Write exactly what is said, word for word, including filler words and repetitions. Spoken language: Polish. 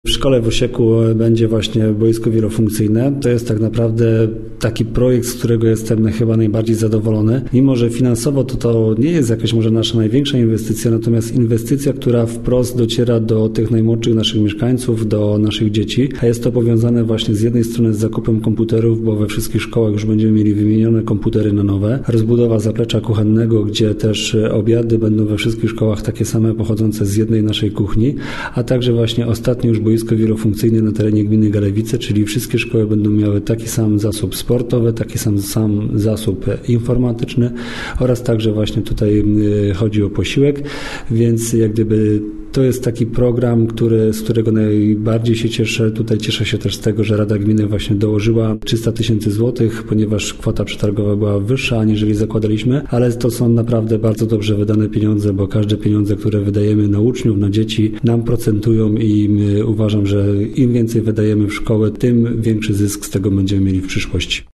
W szkole w Osieku będzie właśnie boisko wielofunkcyjne. To jest tak naprawdę taki projekt, z którego jestem chyba najbardziej zadowolony. Mimo że finansowo to, to nie jest jakaś może nasza największa inwestycja, natomiast inwestycja, która wprost dociera do tych najmłodszych naszych mieszkańców, do naszych dzieci. A jest to powiązane właśnie z jednej strony z zakupem komputerów, bo we wszystkich szkołach już będziemy mieli wymienione komputery na nowe. Rozbudowa zaplecza kuchennego, gdzie też obiady będą we wszystkich szkołach takie same, pochodzące z jednej naszej kuchni, a także właśnie ostatnio już boisko wielofunkcyjne na terenie gminy Galewice, czyli wszystkie szkoły będą miały taki sam zasób sportowy, taki sam, sam zasób informatyczny oraz także właśnie tutaj chodzi o posiłek, więc jak gdyby to jest taki program, który, z którego najbardziej się cieszę. Tutaj cieszę się też z tego, że Rada Gminy właśnie dołożyła trzysta tysięcy złotych, ponieważ kwota przetargowa była wyższa, aniżeli zakładaliśmy, ale to są naprawdę bardzo dobrze wydane pieniądze, bo każde pieniądze, które wydajemy na uczniów, na dzieci, nam procentują i uważam, że im więcej wydajemy w szkołę, tym większy zysk z tego będziemy mieli w przyszłości.